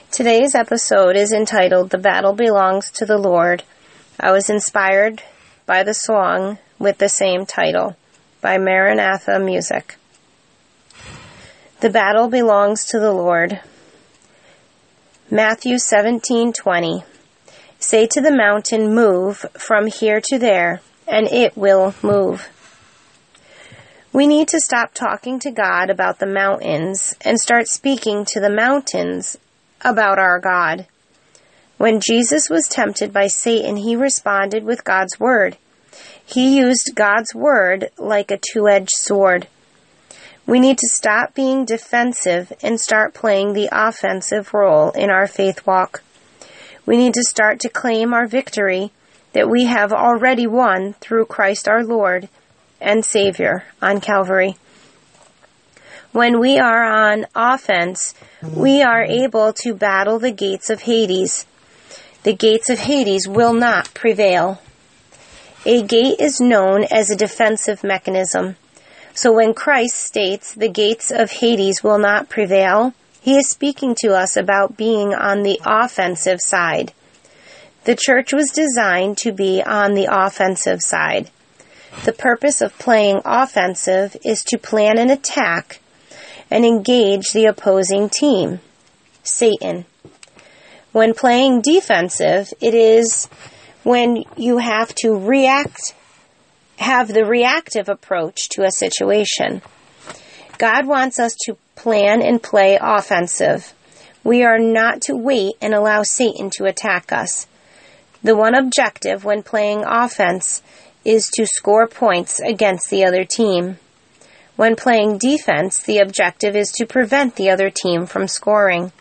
Today's episode is entitled, The Battle Belongs to the Lord. I was inspired by the song with the same title by Maranatha Music. The battle belongs to the Lord. Matthew 17:20. Say to the mountain, move from here to there, and it will move. We need to stop talking to God about the mountains and start speaking to the mountains about our God. When Jesus was tempted by Satan, he responded with God's word. He used God's word like a two-edged sword. We need to stop being defensive and start playing the offensive role in our faith walk. We need to start to claim our victory that we have already won through Christ our Lord and Savior on Calvary. When we are on offense, we are able to battle the gates of Hades. The gates of Hades will not prevail. A gate is known as a defensive mechanism. So when Christ states the gates of Hades will not prevail, he is speaking to us about being on the offensive side. The church was designed to be on the offensive side. The purpose of playing offensive is to plan an attack and engage the opposing team, Satan. When playing defensive, it is when you have to have the reactive approach to a situation. God wants us to plan and play offensive. We are not to wait and allow Satan to attack us. The one objective when playing offense is to score points against the other team. When playing defense, the objective is to prevent the other team from scoring.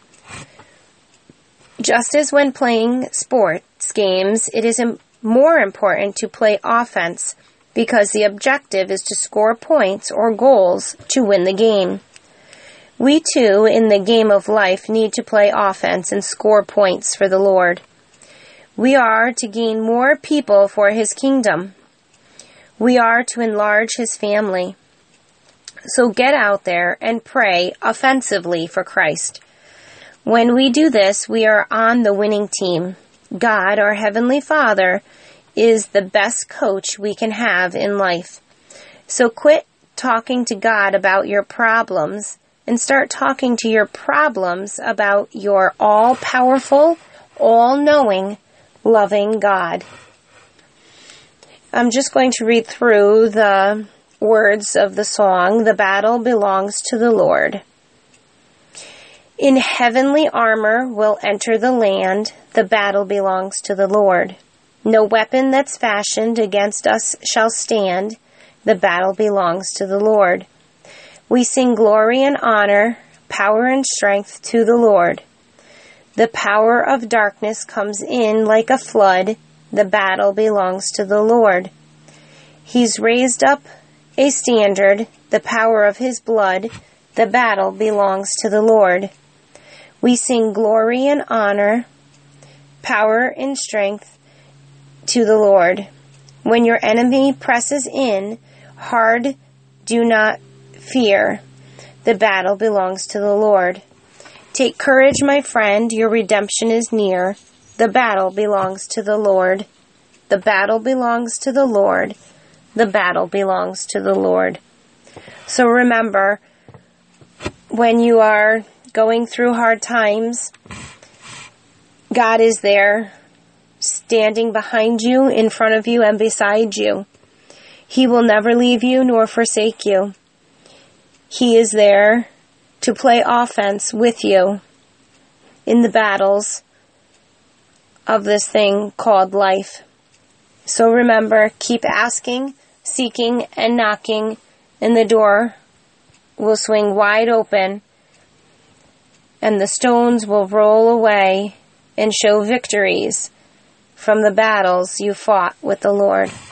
Just as when playing sports games, it is more important to play offense because the objective is to score points or goals to win the game. We too, in the game of life, need to play offense and score points for the Lord. We are to gain more people for His kingdom. We are to enlarge His family. So get out there and pray offensively for Christ. When we do this, we are on the winning team. God, our Heavenly Father, is the best coach we can have in life. So quit talking to God about your problems and start talking to your problems about your all-powerful, all-knowing, loving God. I'm just going to read through the words of the song, The Battle Belongs to the Lord. In heavenly armor we'll enter the land, the battle belongs to the Lord. No weapon that's fashioned against us shall stand, the battle belongs to the Lord. We sing glory and honor, power and strength to the Lord. The power of darkness comes in like a flood, the battle belongs to the Lord. He's raised up a standard, the power of His blood, the battle belongs to the Lord. We sing glory and honor, power and strength to the Lord. When your enemy presses in hard, do not fear. The battle belongs to the Lord. Take courage, my friend, your redemption is near. The battle belongs to the Lord. The battle belongs to the Lord. The battle belongs to the Lord. So remember, when you are going through hard times, God is there, standing behind you, in front of you, and beside you. He will never leave you nor forsake you. He is there to play offense with you in the battles of this thing called life. So remember, keep asking, seeking, and knocking, and the door will swing wide open, and the stones will roll away and show victories from the battles you fought with the Lord.